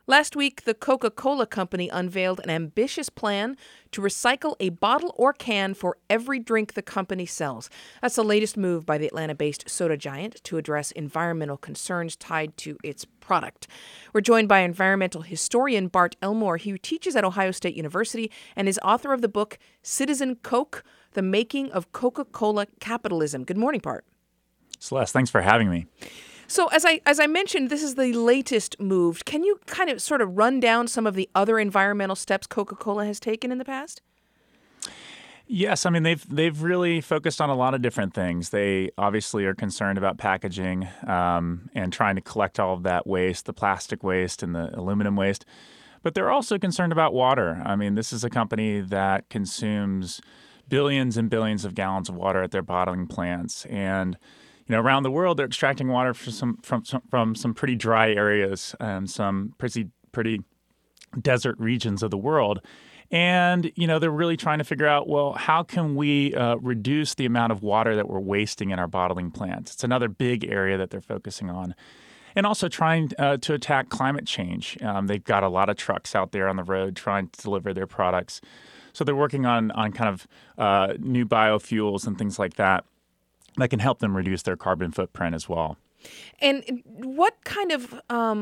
Last week, the Coca-Cola Company unveiled an ambitious plan to recycle a bottle or can for every drink the company sells. That's the latest move by the Atlanta-based soda giant to address environmental concerns tied to its product. We're joined by environmental historian Bart Elmore, who teaches at Ohio State University and is author of the book Citizen Coke, The Making of Coca-Cola Capitalism. Good morning, Bart. Celeste, thanks for having me. So as I mentioned, this is the latest move. Can you kind of sort of run down some of the other environmental steps Coca-Cola has taken in the past? Yes, I mean they've really focused on a lot of different things. They obviously are concerned about packaging and trying to collect all of that waste, the plastic waste and the aluminum waste. But they're also concerned about water. I mean, this is a company that consumes billions and billions of gallons of water at their bottling plants, and around the world, they're extracting water from some pretty dry areas and some pretty desert regions of the world. And, they're really trying to figure out, well, how can we reduce the amount of water that we're wasting in our bottling plants? It's another big area that they're focusing on. And also trying to attack climate change. They've got a lot of trucks out there on the road trying to deliver their products. So they're working on kind of new biofuels and things like that can help them reduce their carbon footprint as well. And what kind of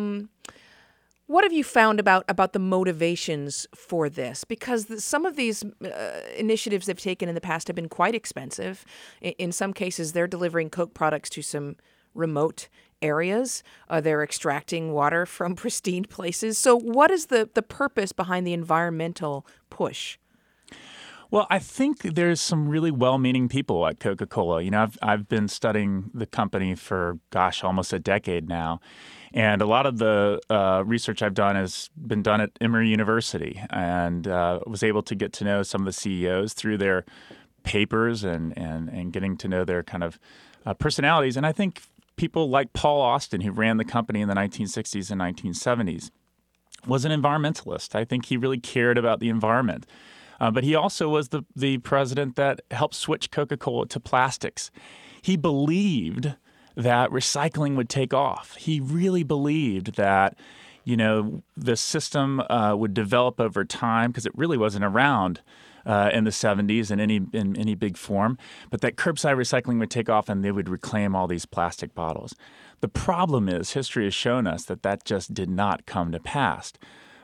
what have you found about the motivations for this? Because some of these initiatives they've taken in the past have been quite expensive. In some cases, they're delivering Coke products to some remote areas. They're extracting water from pristine places. So what is the purpose behind the environmental push? Well, I think there's some really well-meaning people at Coca-Cola. I've been studying the company for, almost a decade now. And a lot of the research I've done has been done at Emory University, and was able to get to know some of the CEOs through their papers and getting to know their kind of personalities. And I think people like Paul Austin, who ran the company in the 1960s and 1970s, was an environmentalist. I think he really cared about the environment. But he also was the president that helped switch Coca-Cola to plastics. He believed that recycling would take off. He really believed that, the system would develop over time because it really wasn't around in the 70s in any big form, but that curbside recycling would take off and they would reclaim all these plastic bottles. The problem is history has shown us that just did not come to pass.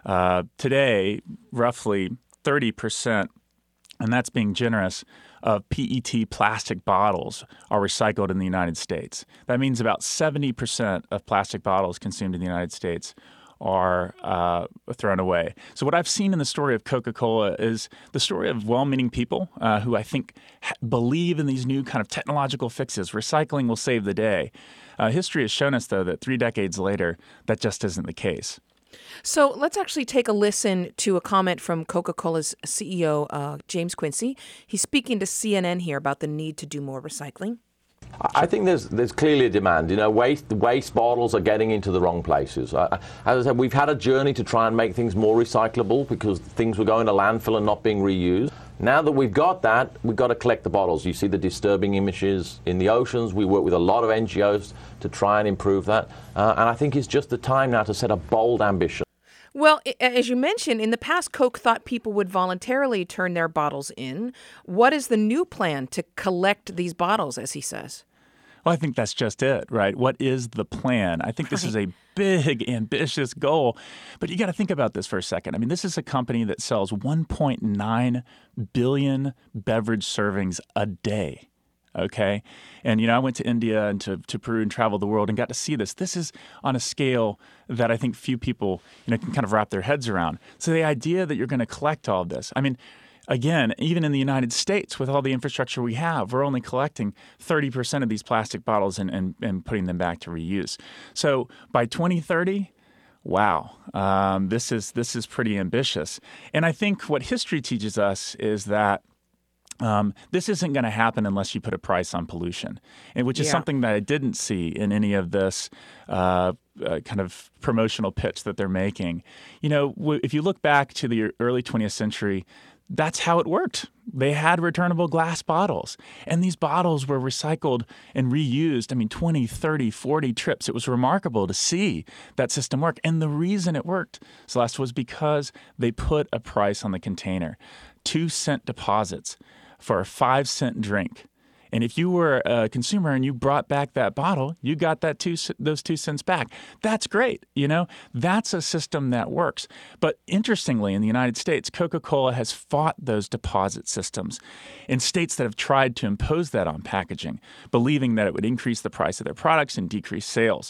Today, roughly 30%, and that's being generous, of PET plastic bottles are recycled in the United States. That means about 70% of plastic bottles consumed in the United States are thrown away. So what I've seen in the story of Coca-Cola is the story of well-meaning people who I think believe in these new kind of technological fixes. Recycling will save the day. History has shown us, though, that 3 decades later, that just isn't the case. So let's actually take a listen to a comment from Coca-Cola's CEO, James Quincey. He's speaking to CNN here about the need to do more recycling. I think there's clearly a demand. Waste bottles are getting into the wrong places. As I said, we've had a journey to try and make things more recyclable because things were going to landfill and not being reused. Now that we've got that, we've got to collect the bottles. You see the disturbing images in the oceans. We work with a lot of NGOs to try and improve that. And I think it's just the time now to set a bold ambition. Well, as you mentioned, in the past, Coke thought people would voluntarily turn their bottles in. What is the new plan to collect these bottles, as he says? Well, I think that's just it, right? What is the plan? I think this is a big, ambitious goal. But you got to think about this for a second. I mean, this is a company that sells 1.9 billion beverage servings a day. Okay. And, I went to India and to Peru and traveled the world and got to see this. This is on a scale that I think few people, can kind of wrap their heads around. So the idea that you're going to collect all of this, I mean, again, even in the United States, with all the infrastructure we have, we're only collecting 30% of these plastic bottles and putting them back to reuse. So by 2030, wow, this is pretty ambitious. And I think what history teaches us is that this isn't going to happen unless you put a price on pollution, and which is something that I didn't see in any of this kind of promotional pitch that they're making. If you look back to the early 20th century, that's how it worked. They had returnable glass bottles, and these bottles were recycled and reused. 20, 30, 40 trips. It was remarkable to see that system work. And the reason it worked, Celeste, was because they put a price on the container. 2-cent deposits for a 5-cent drink. And if you were a consumer and you brought back that bottle, you got those 2 cents back. That's great. That's a system that works. But interestingly, in the United States, Coca-Cola has fought those deposit systems in states that have tried to impose that on packaging, believing that it would increase the price of their products and decrease sales.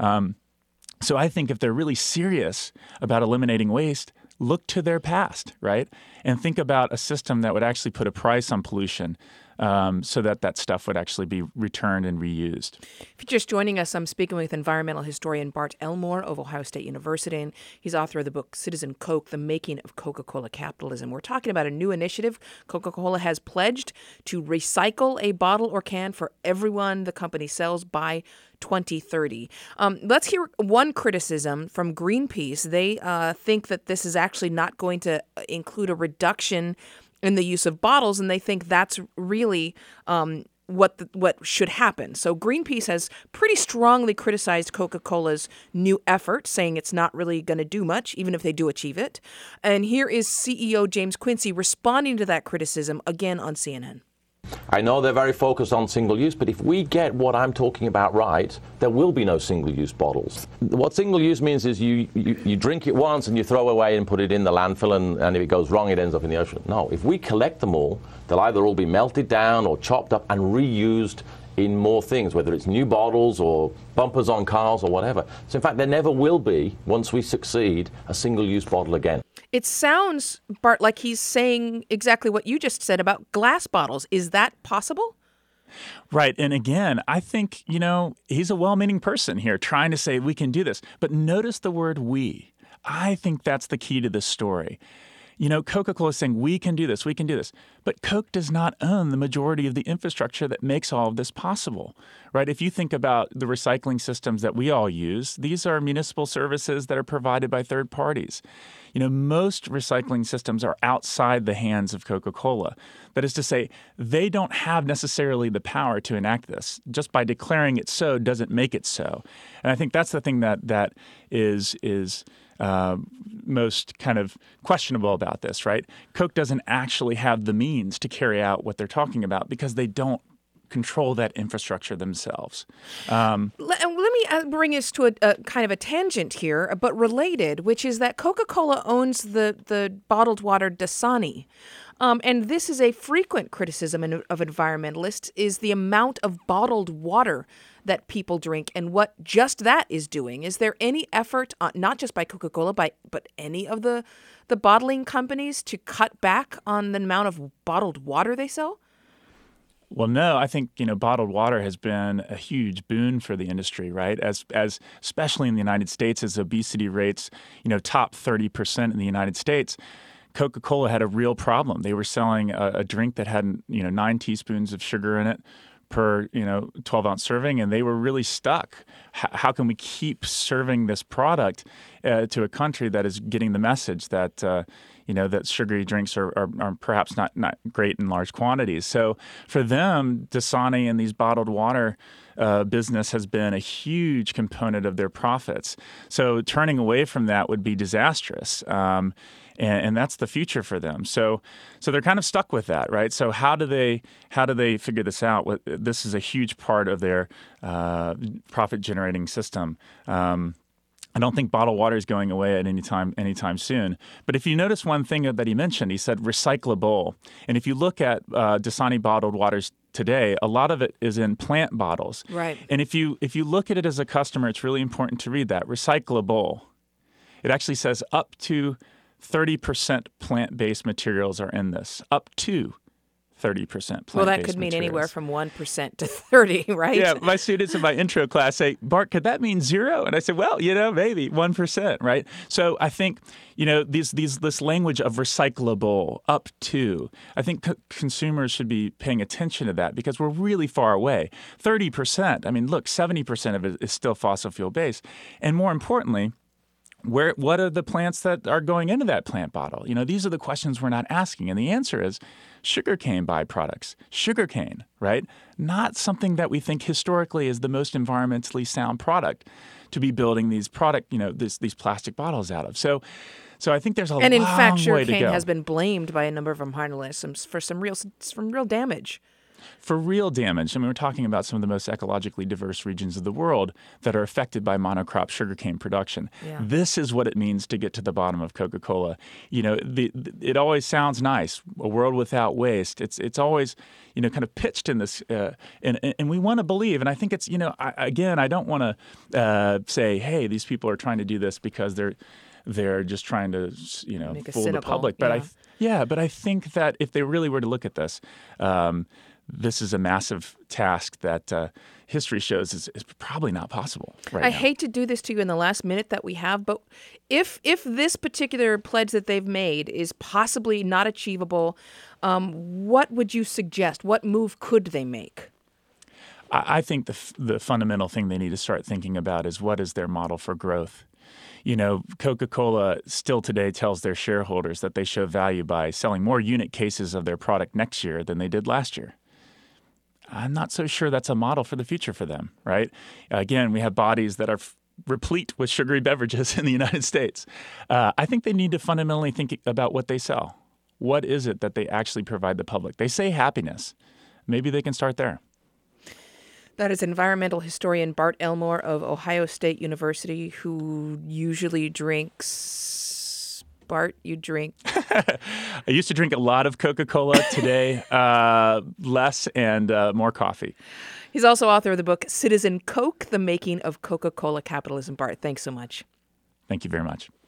So I think if they're really serious about eliminating waste, look to their past, right? And think about a system that would actually put a price on pollution so that stuff would actually be returned and reused. If you're just joining us, I'm speaking with environmental historian Bart Elmore of Ohio State University, and he's author of the book Citizen Coke, The Making of Coca-Cola Capitalism. We're talking about a new initiative. Coca-Cola has pledged to recycle a bottle or can for everyone the company sells by 2030. Let's hear one criticism from Greenpeace. They think that this is actually not going to include a reduction in the use of bottles, and they think that's really what should happen. So Greenpeace has pretty strongly criticized Coca-Cola's new effort, saying it's not really going to do much, even if they do achieve it. And here is CEO James Quincey responding to that criticism again on CNN. I know they're very focused on single-use, but if we get what I'm talking about right, there will be no single-use bottles. What single-use means is you drink it once and you throw away and put it in the landfill, and if it goes wrong, it ends up in the ocean. No, if we collect them all, they'll either all be melted down or chopped up and reused in more things, whether it's new bottles or bumpers on cars or whatever. So in fact, there never will be, once we succeed, a single-use bottle again. It sounds, Bart, like he's saying exactly what you just said about glass bottles. Is that possible? Right. And again, I think, he's a well-meaning person here trying to say we can do this. But notice the word we. I think that's the key to this story. Coca-Cola is saying, we can do this, we can do this. But Coke does not own the majority of the infrastructure that makes all of this possible, right? If you think about the recycling systems that we all use, these are municipal services that are provided by third parties. Most recycling systems are outside the hands of Coca-Cola. That is to say, they don't have necessarily the power to enact this. Just by declaring it so doesn't make it so. And I think that's the thing that is most kind of questionable about this, right? Coke doesn't actually have the means to carry out what they're talking about because they don't control that infrastructure themselves. Let me bring us to a kind of a tangent here, but related, which is that Coca-Cola owns the bottled water Dasani. And this is a frequent criticism of environmentalists, is the amount of bottled water that people drink and what just that is doing. Is there any effort, not just by Coca-Cola, but any of the bottling companies to cut back on the amount of bottled water they sell? Well, no, I think, bottled water has been a huge boon for the industry, right? As especially in the United States, as obesity rates, top 30% in the United States, Coca-Cola had a real problem. They were selling a drink that had, 9 teaspoons of sugar in it per 12-ounce serving, and they were really stuck. How can we keep serving this product to a country that is getting the message that that sugary drinks are perhaps not great in large quantities? So for them, Dasani and these bottled water business has been a huge component of their profits. So turning away from that would be disastrous. And that's the future for them. So they're kind of stuck with that, right? So how do they figure this out? This is a huge part of their profit-generating system. I don't think bottled water is going away at anytime soon. But if you notice one thing that he mentioned, he said recyclable. And if you look at Dasani bottled waters today, a lot of it is in plant bottles. Right. And if you look at it as a customer, it's really important to read that recyclable. It actually says up to 30% plant-based materials are in this. Up to 30% plant-based materials. Well, that could mean anywhere from 1% to 30, right? Yeah, my students in my intro class say, Bart, could that mean 0? And I said, well, maybe 1%, right? So I think, this language of recyclable, up to, I think consumers should be paying attention to that because we're really far away. 30%, look, 70% of it is still fossil fuel based. And more importantly, What are the plants that are going into that plant bottle? These are the questions we're not asking. And the answer is sugarcane byproducts, sugarcane, right? Not something that we think historically is the most environmentally sound product to be building these these plastic bottles out of. So I think there's a long way to go. And in fact, sugarcane has been blamed by a number of environmentalists for some real damage. For real damage. We're talking about some of the most ecologically diverse regions of the world that are affected by monocrop sugarcane production. Yeah. This is what it means to get to the bottom of Coca-Cola. It always sounds nice, a world without waste. It's always, kind of pitched in this, and we want to believe. And I think it's, I don't want to say, hey, these people are trying to do this because they're just trying to, fool the public. But but I think that if they really were to look at this, this is a massive task that history shows is probably not possible right now. I hate to do this to you in the last minute that we have, but if this particular pledge that they've made is possibly not achievable, what would you suggest? What move could they make? I think the fundamental thing they need to start thinking about is what is their model for growth. Coca-Cola still today tells their shareholders that they show value by selling more unit cases of their product next year than they did last year. I'm not so sure that's a model for the future for them, right? Again, we have bodies that are replete with sugary beverages in the United States. I think they need to fundamentally think about what they sell. What is it that they actually provide the public? They say happiness. Maybe they can start there. That is environmental historian Bart Elmore of Ohio State University, who usually drinks... Bart, you drink? I used to drink a lot of Coca-Cola. Today, less and more coffee. He's also author of the book Citizen Coke, The Making of Coca-Cola Capitalism. Bart, thanks so much. Thank you very much.